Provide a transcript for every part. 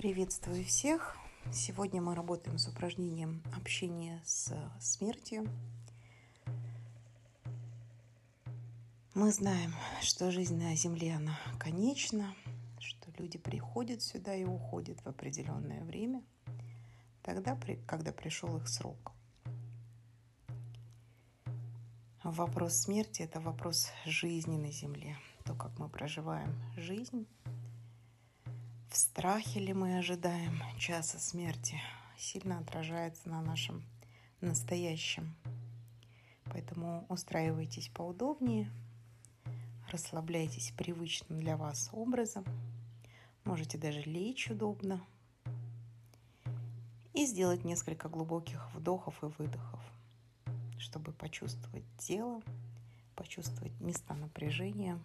Приветствую всех! Сегодня мы работаем с упражнением общения с смертью. Мы знаем, что жизнь на Земле, она конечна, что люди приходят сюда и уходят в определенное время, тогда, когда пришел их срок. Вопрос смерти – это вопрос жизни на Земле, то, как мы проживаем жизнь. В страхе ли мы ожидаем часа смерти, сильно отражается на нашем настоящем. Поэтому устраивайтесь поудобнее, расслабляйтесь привычным для вас образом. Можете даже лечь удобно и сделать несколько глубоких вдохов и выдохов, чтобы почувствовать тело, почувствовать места напряжения.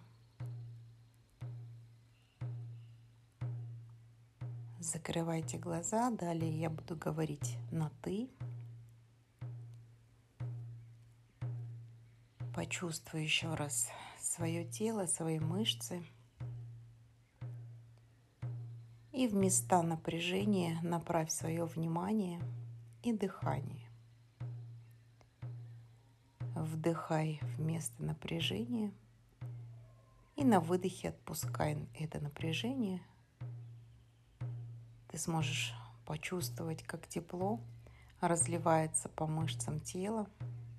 Закрывайте глаза, далее я буду говорить на «ты». Почувствуй еще раз свое тело, свои мышцы. И в места напряжения направь свое внимание и дыхание. Вдыхай в место напряжения и на выдохе отпускай это напряжение. Ты сможешь почувствовать, как тепло разливается по мышцам тела,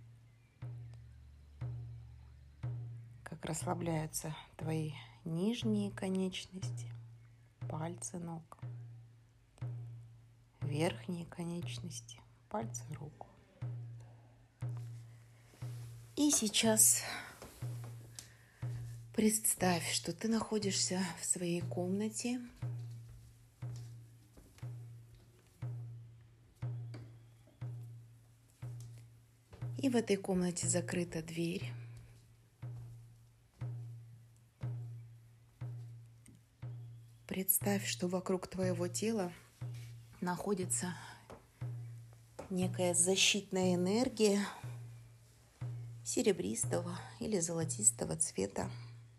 как расслабляются твои нижние конечности, пальцы ног, верхние конечности, пальцы рук. И сейчас представь, что ты находишься в своей комнате. И в этой комнате закрыта дверь. Представь, что вокруг твоего тела находится некая защитная энергия серебристого или золотистого цвета.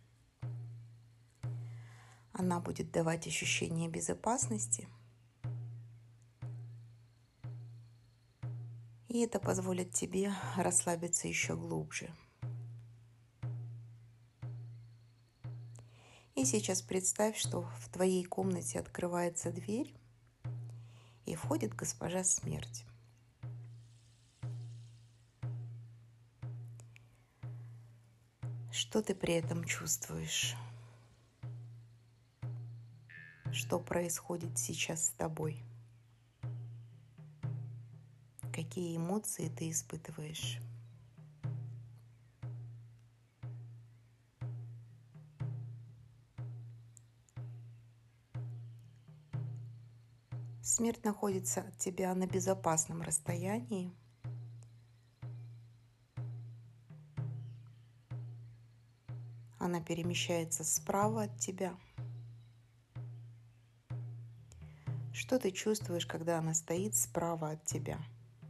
Она будет давать ощущение безопасности. И это позволит тебе расслабиться еще глубже. И сейчас представь, что в твоей комнате открывается дверь, и входит госпожа Смерть. Что ты при этом чувствуешь? Что происходит сейчас с тобой? Какие эмоции ты испытываешь? Смерть находится от тебя на безопасном расстоянии. Она перемещается справа от тебя. Что ты чувствуешь, когда она стоит справа от тебя?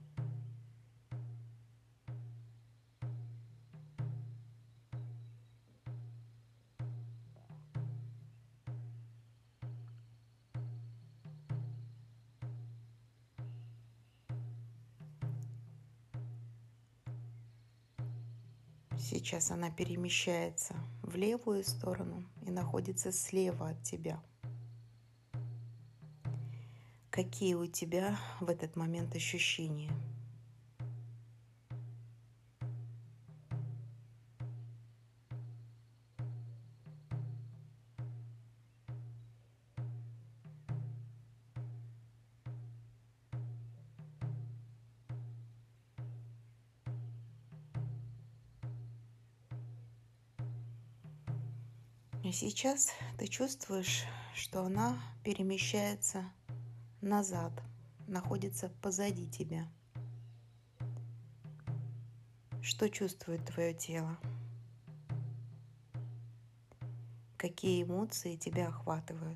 Сейчас она перемещается в левую сторону и находится слева от тебя. Какие у тебя в этот момент ощущения? И сейчас ты чувствуешь, что она перемещается назад, находится позади тебя. Что чувствует твое тело? Какие эмоции тебя охватывают?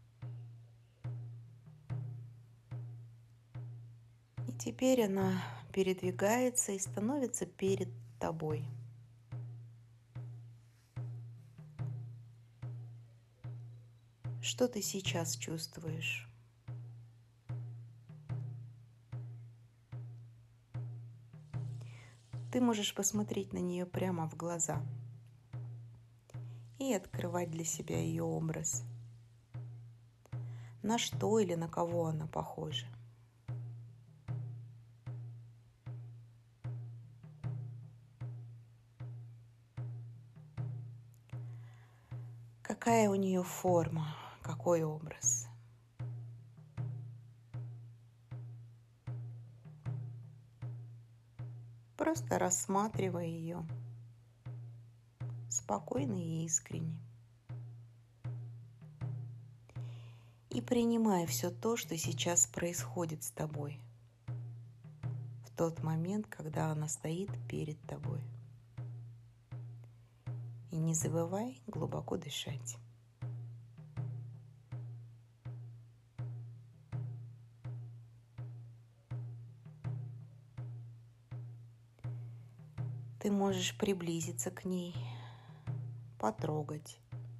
И теперь она передвигается и становится перед тобой. Что ты сейчас чувствуешь? Ты можешь посмотреть на нее прямо в глаза и открывать для себя ее образ. На что или на кого она похожа? Какая у нее форма, какой образ? Просто рассматривай ее спокойно и искренне. И принимай все то, что сейчас происходит с тобой в тот момент, когда она стоит перед тобой. И не забывай глубоко дышать. Ты можешь приблизиться к ней, потрогать,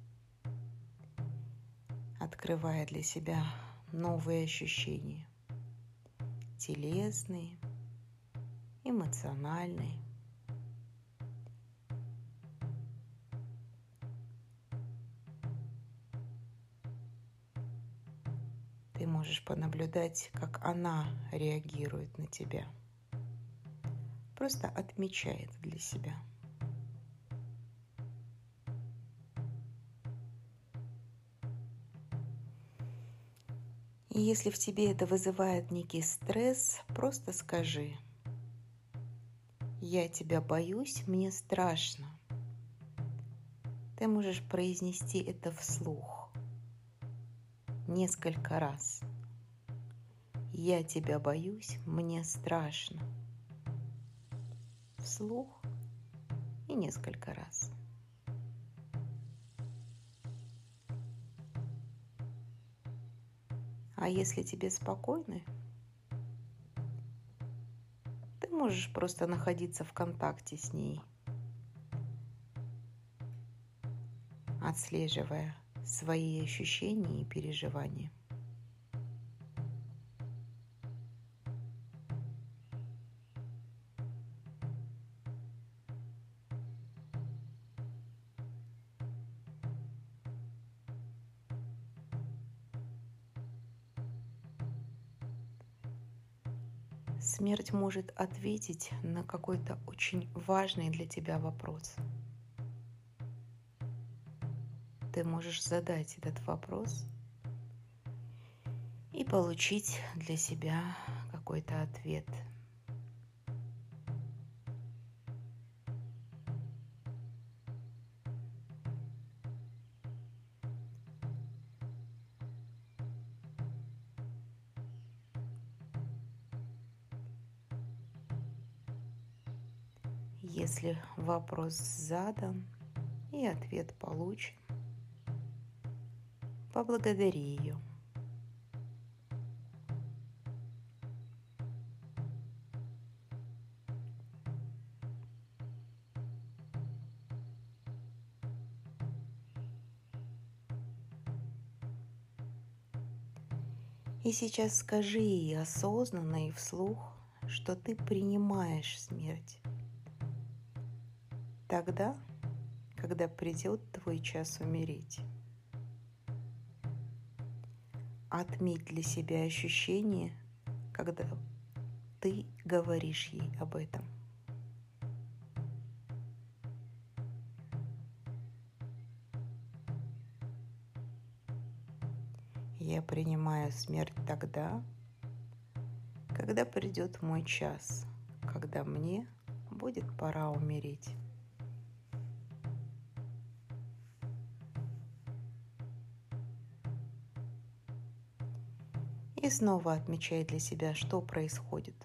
открывая для себя новые ощущения, телесные, эмоциональные. Ты можешь понаблюдать, как она реагирует на тебя. Просто отмечает для себя. И если в тебе это вызывает некий стресс, просто скажи: «Я тебя боюсь, мне страшно». Ты можешь произнести это вслух несколько раз. «Я тебя боюсь, мне страшно». Вслух и несколько раз. А если тебе спокойно, ты можешь просто находиться в контакте с ней, отслеживая свои ощущения и переживания. Смерть может ответить на какой-то очень важный для тебя вопрос. Ты можешь задать этот вопрос и получить для себя какой-то ответ. Если вопрос задан и ответ получен, поблагодари ее. И сейчас скажи ей осознанно и вслух, что ты принимаешь смерть тогда, когда придет твой час умереть. Отметь для себя ощущение, когда ты говоришь ей об этом. Я принимаю смерть тогда, когда придет мой час, когда мне будет пора умереть. И снова отмечай для себя, что происходит,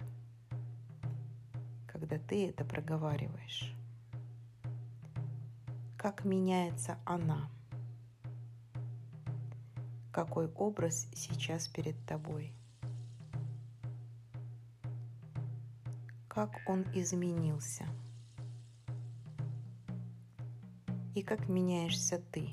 когда ты это проговариваешь. Как меняется она, какой образ сейчас перед тобой. как он изменился и как меняешься ты,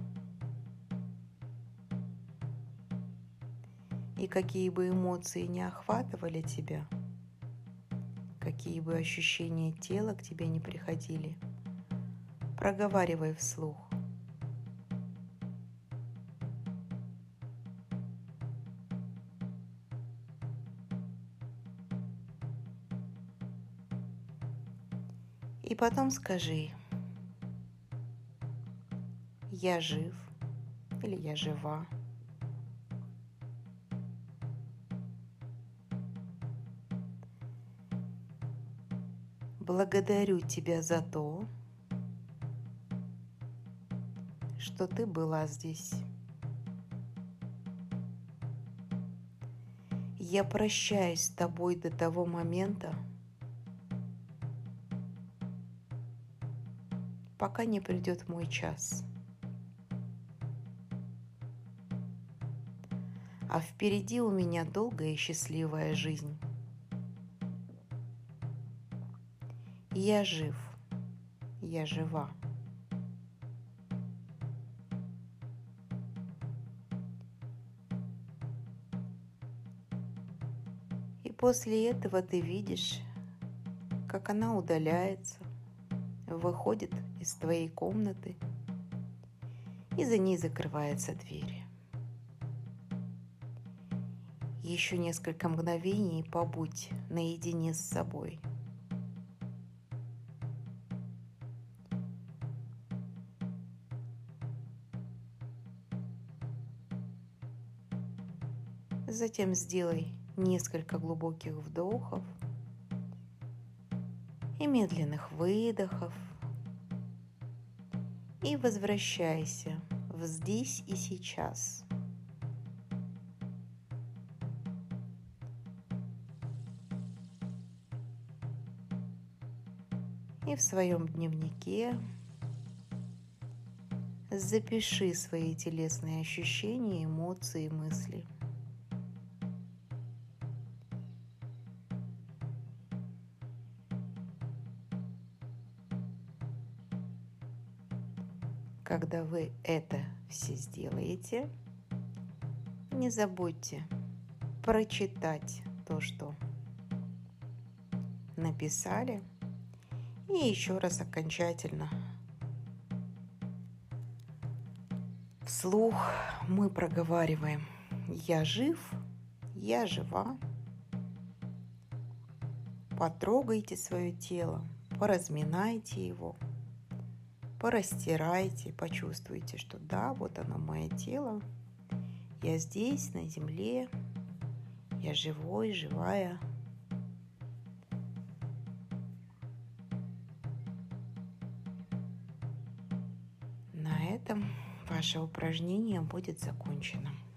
и какие бы эмоции не охватывали тебя, какие бы ощущения тела к тебе не приходили, проговаривай вслух. И потом скажи: я жив или я жива. Благодарю тебя за то, что ты была здесь. Я прощаюсь с тобой до того момента, пока не придет мой час. А впереди у меня долгая и счастливая жизнь. Я жив, я жива. И после этого ты видишь, как она удаляется, выходит из твоей комнаты, и за ней закрывается дверь. Еще несколько мгновений побудь наедине с собой. Затем сделай несколько глубоких вдохов и медленных выдохов. И возвращайся в здесь и сейчас. И в своем дневнике запиши свои телесные ощущения, эмоции, мысли. Когда вы это все сделаете, не забудьте прочитать то, что написали, и еще раз окончательно вслух мы проговариваем: я жив, я жива. Потрогайте свое тело, поразминайте его, порастирайте, почувствуйте, что да, вот оно мое тело, я здесь, на земле, я живой, живая. На этом ваше упражнение будет закончено.